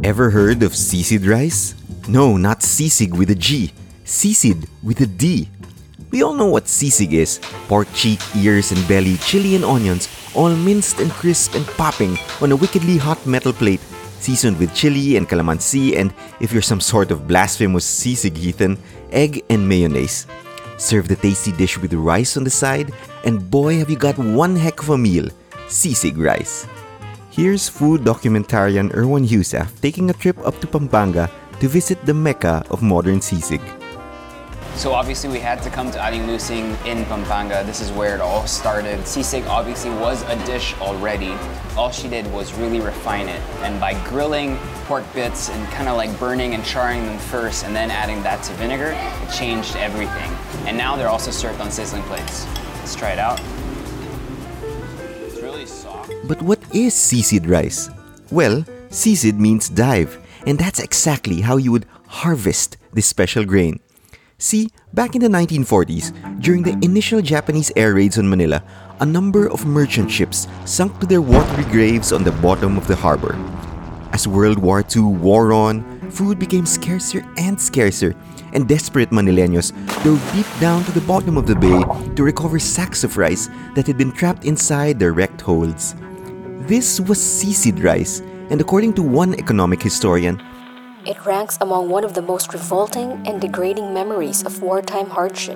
Ever heard of sisig rice? No, not sisig with a G. Sisig with a D. We all know what sisig is. Pork cheek, ears, and belly, chili and onions, all minced and crisp and popping on a wickedly hot metal plate, seasoned with chili and calamansi and, if you're some sort of blasphemous sisig heathen, egg and mayonnaise. Serve the tasty dish with rice on the side, and boy have you got one heck of a meal, sisig rice. Here's food documentarian Erwan Heussaff taking a trip up to Pampanga to visit the mecca of modern sisig. So obviously we had to come to Aling Lusing in Pampanga. This is where it all started. Sisig obviously was a dish already. All she did was really refine it. And by grilling pork bits and kind of like burning and charring them first and then adding that to vinegar, it changed everything. And now they're also served on sizzling plates. Let's try it out. It's really soft. But what is sisig rice? Well, sisig means dive, and that's exactly how you would harvest this special grain. See, back in the 1940s, during the initial Japanese air raids on Manila, a number of merchant ships sunk to their watery graves on the bottom of the harbor. As World War II wore on, food became scarcer and scarcer, and desperate Manileños dove deep down to the bottom of the bay to recover sacks of rice that had been trapped inside their wrecked holds. This was sisig rice, and according to one economic historian, it ranks among one of the most revolting and degrading memories of wartime hardship.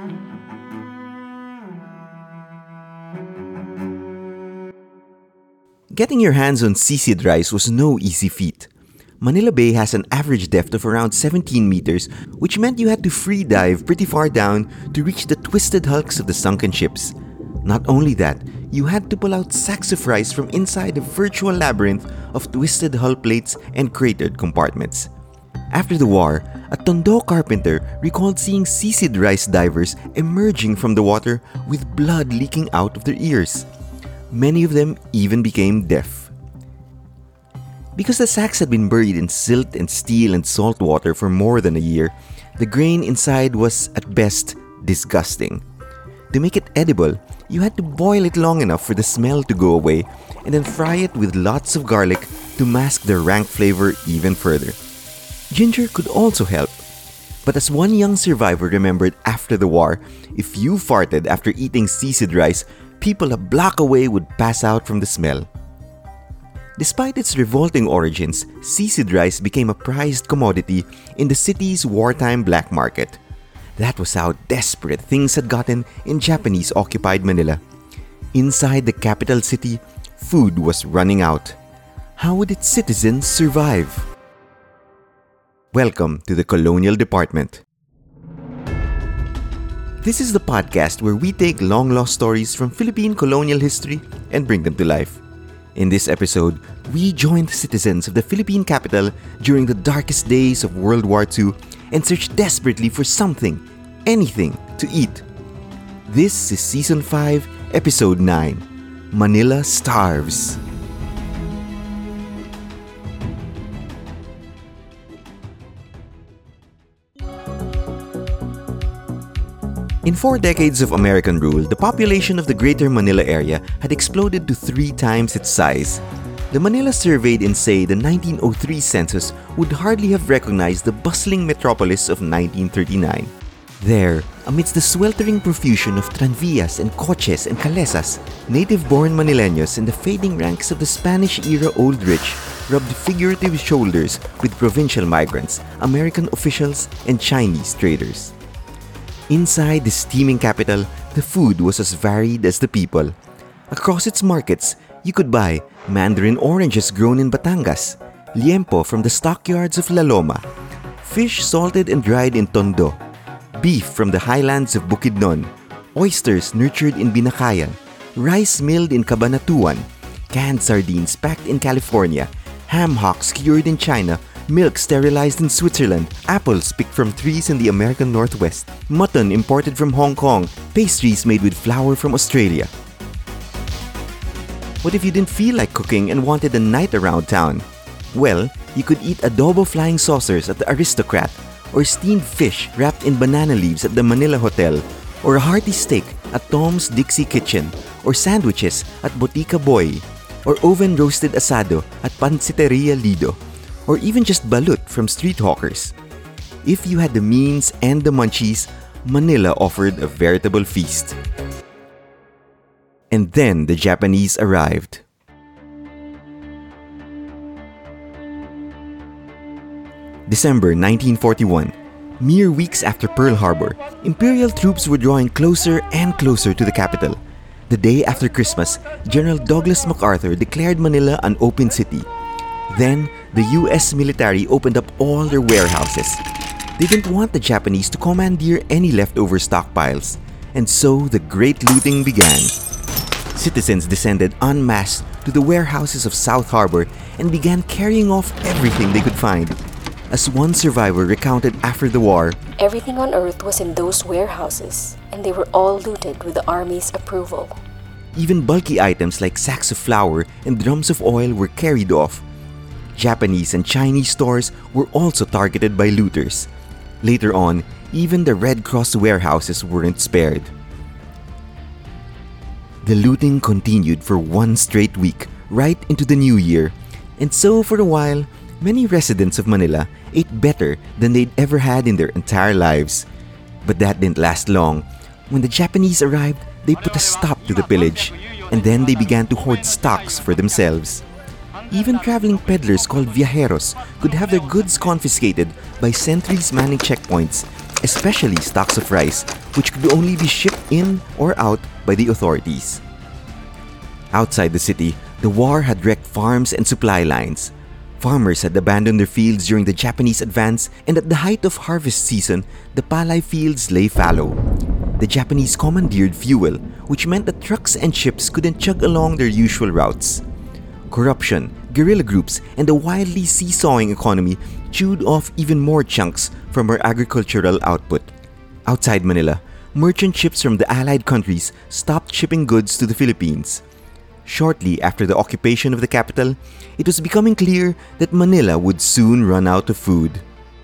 Getting your hands on sisig rice was no easy feat. Manila Bay has an average depth of around 17 meters, which meant you had to free dive pretty far down to reach the twisted hulks of the sunken ships. Not only that, you had to pull out sacks of rice from inside a virtual labyrinth of twisted hull plates and cratered compartments. After the war, a Tondo carpenter recalled seeing sisig rice divers emerging from the water with blood leaking out of their ears. Many of them even became deaf. Because the sacks had been buried in silt and steel and salt water for more than a year, the grain inside was, at best, disgusting. To make it edible, you had to boil it long enough for the smell to go away and then fry it with lots of garlic to mask the rank flavor even further. Ginger could also help. But as one young survivor remembered after the war, if you farted after eating sisig rice, people a block away would pass out from the smell. Despite its revolting origins, sisig rice became a prized commodity in the city's wartime black market. That was how desperate things had gotten in Japanese-occupied Manila. Inside the capital city, food was running out. How would its citizens survive? Welcome to the Colonial Department. This is the podcast where we take long-lost stories from Philippine colonial history and bring them to life. In this episode, we join the citizens of the Philippine capital during the darkest days of World War II and search desperately for something, anything, to eat. This is Season 5, Episode 9, Manila Starves. In 4 decades of American rule, the population of the Greater Manila area had exploded to 3 times its size. The Manila surveyed in, say, the 1903 census would hardly have recognized the bustling metropolis of 1939. There, amidst the sweltering profusion of tranvías and coches and calesas, native-born Manileños in the fading ranks of the Spanish-era Old Rich rubbed figurative shoulders with provincial migrants, American officials, and Chinese traders. Inside the steaming capital, the food was as varied as the people. Across its markets, you could buy mandarin oranges grown in Batangas, liempo from the stockyards of La Loma, fish salted and dried in Tondo, beef from the highlands of Bukidnon, oysters nurtured in Binakayan, rice milled in Cabanatuan, canned sardines packed in California, ham hocks cured in China, milk sterilized in Switzerland, apples picked from trees in the American Northwest, mutton imported from Hong Kong, pastries made with flour from Australia. What if you didn't feel like cooking and wanted a night around town? Well, you could eat adobo flying saucers at the Aristocrat, or steamed fish wrapped in banana leaves at the Manila Hotel, or a hearty steak at Tom's Dixie Kitchen, or sandwiches at Botica Boy, or oven-roasted asado at Pansiteria Lido, or even just balut from street hawkers. If you had the means and the munchies, Manila offered a veritable feast. And then the Japanese arrived. December 1941. Mere weeks after Pearl Harbor, Imperial troops were drawing closer and closer to the capital. The day after Christmas, General Douglas MacArthur declared Manila an open city. Then, the US military opened up all their warehouses. They didn't want the Japanese to commandeer any leftover stockpiles, and so the great looting began. Citizens descended en masse to the warehouses of South Harbor and began carrying off everything they could find. As one survivor recounted after the war, Everything on earth was in those warehouses, and they were all looted with the Army's approval. even bulky items like sacks of flour and drums of oil were carried off. Japanese and Chinese stores were also targeted by looters. Later on, even the Red Cross warehouses weren't spared. The looting continued for one straight week, right into the new year. And so for a while, many residents of Manila ate better than they'd ever had in their entire lives. But that didn't last long. When the Japanese arrived, they put a stop to the pillage, and then they began to hoard stocks for themselves. Even traveling peddlers called viajeros could have their goods confiscated by sentries manning checkpoints, especially stocks of rice, which could only be shipped in or out by the authorities. Outside the city, the war had wrecked farms and supply lines. Farmers had abandoned their fields during the Japanese advance, and at the height of harvest season, the palay fields lay fallow. The Japanese commandeered fuel, which meant that trucks and ships couldn't chug along their usual routes. Corruption, guerrilla groups, and a wildly seesawing economy chewed off even more chunks from our agricultural output. Outside Manila, merchant ships from the Allied countries stopped shipping goods to the Philippines. Shortly after the occupation of the capital, it was becoming clear that Manila would soon run out of food.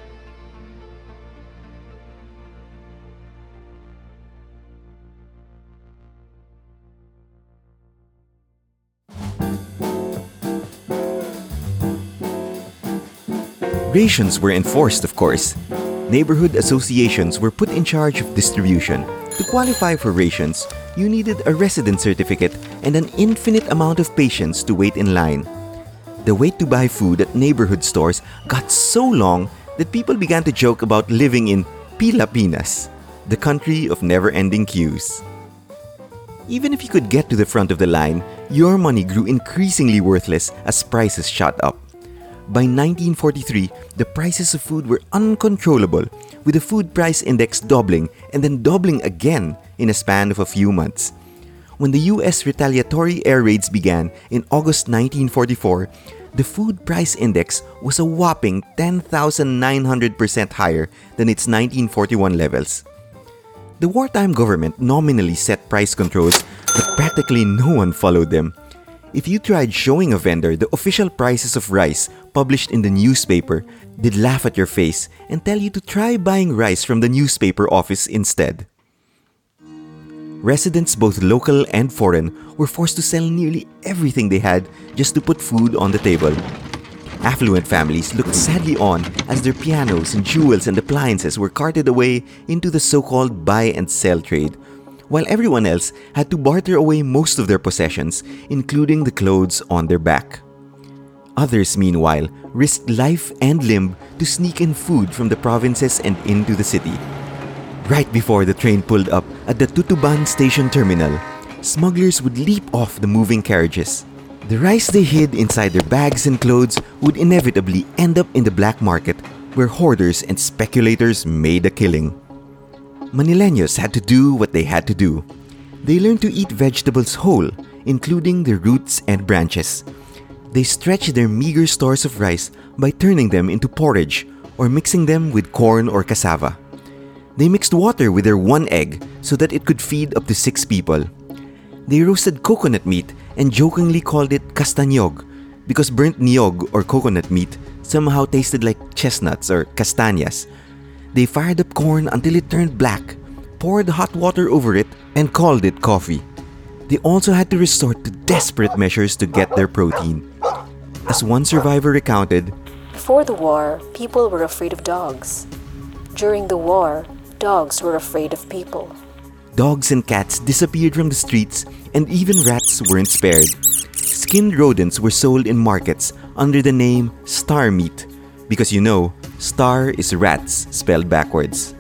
Rations were enforced, of course. Neighborhood associations were put in charge of distribution. To qualify for rations, you needed a resident certificate and an infinite amount of patience to wait in line. The wait to buy food at neighborhood stores got so long that people began to joke about living in Pilipinas, the country of never-ending queues. Even if you could get to the front of the line, your money grew increasingly worthless as prices shot up. By 1943, the prices of food were uncontrollable, with the food price index doubling and then doubling again in a span of a few months. When the US retaliatory air raids began in August 1944, the food price index was a whopping 10,900% higher than its 1941 levels. The wartime government nominally set price controls, but practically no one followed them. If you tried showing a vendor the official prices of rice published in the newspaper, they'd laugh at your face and tell you to try buying rice from the newspaper office instead. Residents, both local and foreign, were forced to sell nearly everything they had just to put food on the table. Affluent families looked sadly on as their pianos and jewels and appliances were carted away into the so-called buy and sell trade, while everyone else had to barter away most of their possessions, including the clothes on their back. Others, meanwhile, risked life and limb to sneak in food from the provinces and into the city. Right before the train pulled up at the Tutuban station terminal, smugglers would leap off the moving carriages. The rice they hid inside their bags and clothes would inevitably end up in the black market, where hoarders and speculators made a killing. Manileños had to do what they had to do. They learned to eat vegetables whole, including their roots and branches. They stretched their meager stores of rice by turning them into porridge or mixing them with corn or cassava. They mixed water with their one egg so that it could feed up to 6 people. They roasted coconut meat and jokingly called it castañog because burnt niyog or coconut meat somehow tasted like chestnuts or castañas. They fired up corn until it turned black, poured hot water over it, and called it coffee. They also had to resort to desperate measures to get their protein. As one survivor recounted, Before the war, people were afraid of dogs. During the war, dogs were afraid of people. Dogs and cats disappeared from the streets, and even rats weren't spared. Skinned rodents were sold in markets under the name star meat, because you know, star is rats spelled backwards.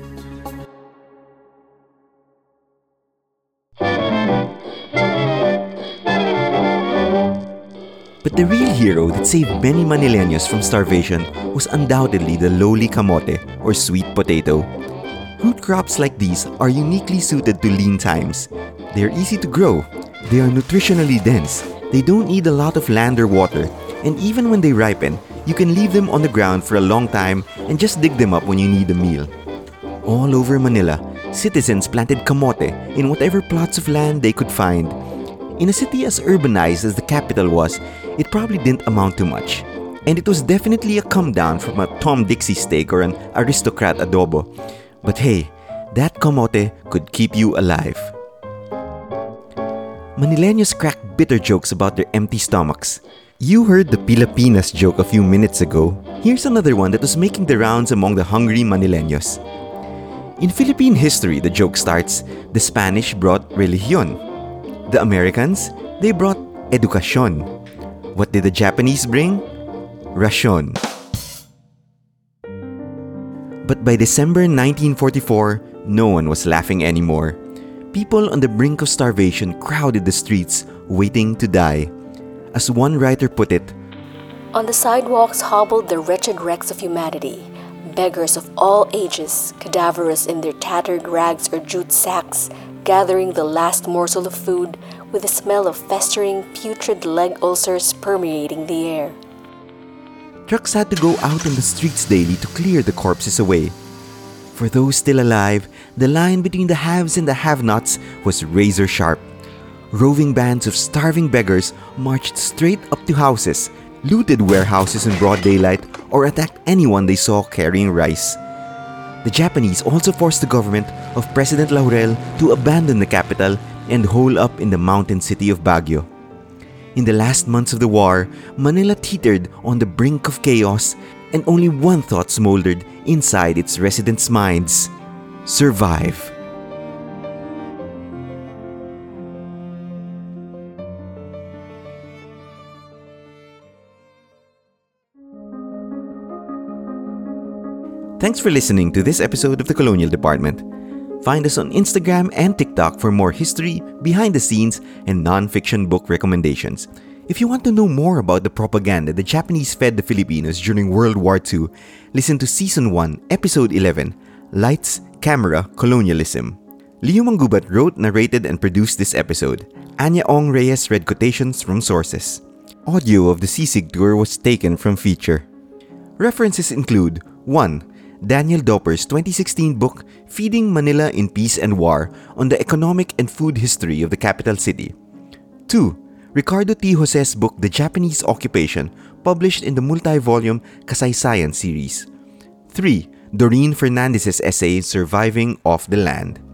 But the real hero that saved many Manileños from starvation was undoubtedly the lowly camote, or sweet potato. Root crops like these are uniquely suited to lean times. They are easy to grow, they are nutritionally dense, they don't need a lot of land or water, and even when they ripen, you can leave them on the ground for a long time and just dig them up when you need a meal. All over Manila, citizens planted camote in whatever plots of land they could find. In a city as urbanized as the capital was, it probably didn't amount to much. And it was definitely a come down from a Tom Dixie steak or an aristocrat adobo. But hey, that camote could keep you alive. Manileños crack bitter jokes about their empty stomachs. You heard the Pilipinas joke a few minutes ago. Here's another one that was making the rounds among the hungry Manileños. In Philippine history, the joke starts, the Spanish brought religion. The Americans, they brought educación. What did the Japanese bring? Ración. But by December 1944, no one was laughing anymore. People on the brink of starvation crowded the streets, waiting to die. As one writer put it, On the sidewalks hobbled the wretched wrecks of humanity, beggars of all ages, cadaverous in their tattered rags or jute sacks, gathering the last morsel of food with the smell of festering, putrid leg ulcers permeating the air. trucks had to go out on the streets daily to clear the corpses away. For those still alive, the line between the haves and the have-nots was razor sharp. Roving bands of starving beggars marched straight up to houses, looted warehouses in broad daylight, or attacked anyone they saw carrying rice. The Japanese also forced the government of President Laurel to abandon the capital and hole up in the mountain city of Baguio. In the last months of the war, Manila teetered on the brink of chaos, and only one thought smoldered inside its residents' minds: survive. Thanks for listening to this episode of the Colonial Department. Find us on Instagram and TikTok for more history, behind the scenes, and non-fiction book recommendations. If you want to know more about the propaganda the Japanese fed the Filipinos during World War II, listen to Season 1, Episode 11, Lights, Camera, Colonialism. Leo Manggubat wrote, narrated, and produced this episode. Anya Ong Reyes read quotations from sources. Audio of the Sisig tour was taken from Feature. References include 1. Daniel Dopper's 2016 book, Feeding Manila in Peace and War, on the economic and food history of the capital city. 2. Ricardo T. Jose's book, The Japanese Occupation, published in the multi-volume Kasaysayan series. 3. Doreen Fernandez's essay, Surviving Off the Land.